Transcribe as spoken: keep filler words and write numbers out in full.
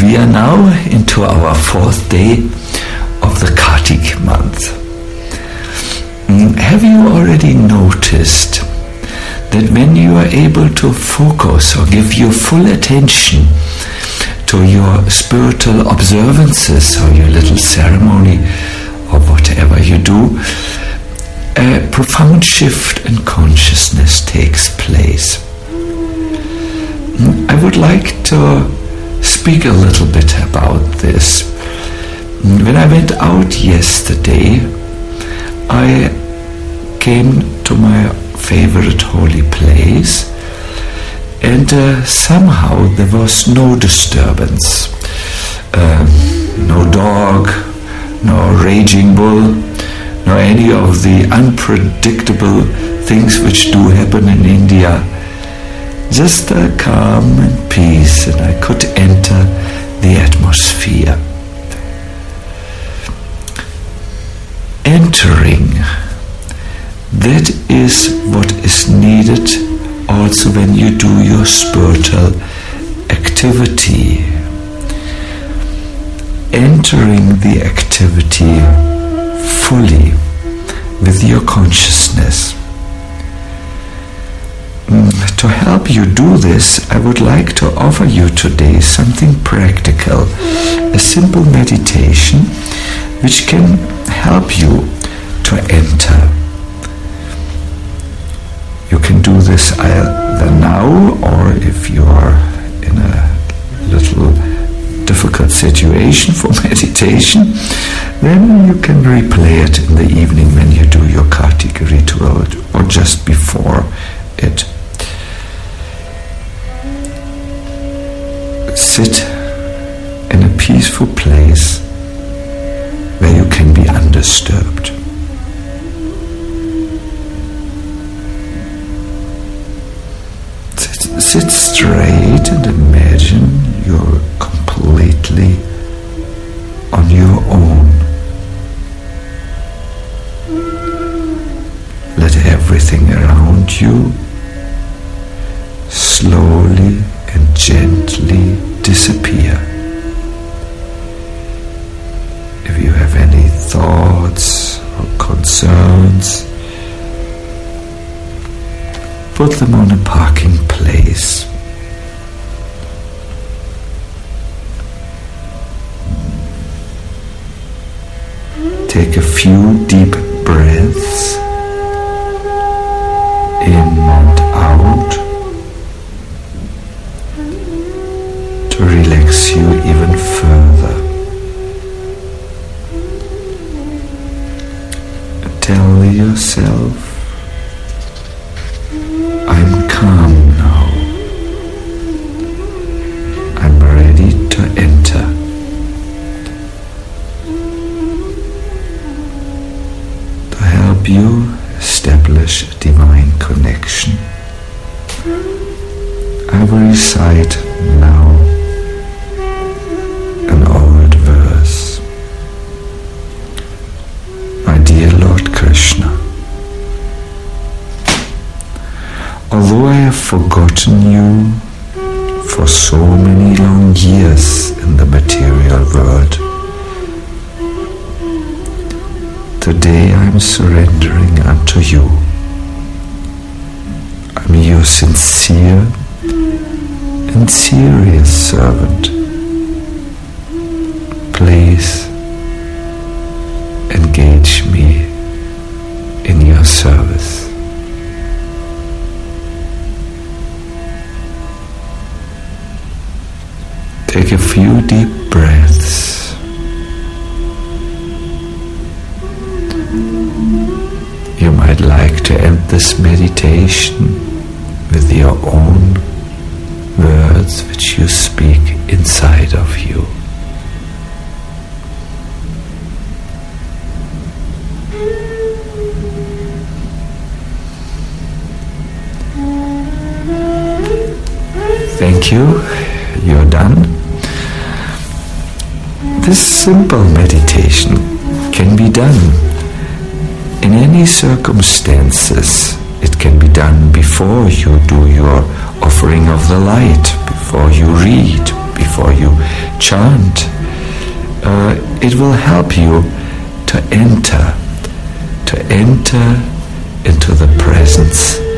We are now into our fourth day of the Kartik month. Have you already noticed that when you are able to focus or give your full attention to your spiritual observances or your little ceremony or whatever you do, a profound shift in consciousness takes place? I would like to speak a little bit about this. When I went out yesterday, I came to my favorite holy place, and uh, somehow there was no disturbance. Uh, no dog, no raging bull, nor any of the unpredictable things which do happen in India. Just a calm and peace, and I could enter the atmosphere. Entering, that is what is needed also when you do your spiritual activity. Entering the activity fully with your consciousness. To help you do this, I would like to offer you today something practical, a simple meditation which can help you to enter. You can do this either now, or if you are in a little difficult situation for meditation, then you can replay it in the evening when you do your Kartik ritual or just before it. Sit in a peaceful place where you can be undisturbed. Sit, sit straight and imagine you're completely on your own. Let everything around you slowly and gently disappear. If you have any thoughts or concerns, put them on a parking place. Take a few deep breaths in and out to relax you even further. Tell yourself, I'm calm now. I'm ready to enter. To help you establish a divine connection, I will recite now an old verse. My dear Lord Krishna, although I have forgotten you for so many long years in the material world, today I am surrendering unto you. I am your sincere and serious servant. Please engage me in your service. Take a few deep breaths. You might like to end this meditation with your own words which you speak inside of you. Thank you, you're done. This simple meditation can be done in any circumstances. It can be done before you do your offering of the light, before you read, before you chant. Uh, it will help you to enter, to enter into the presence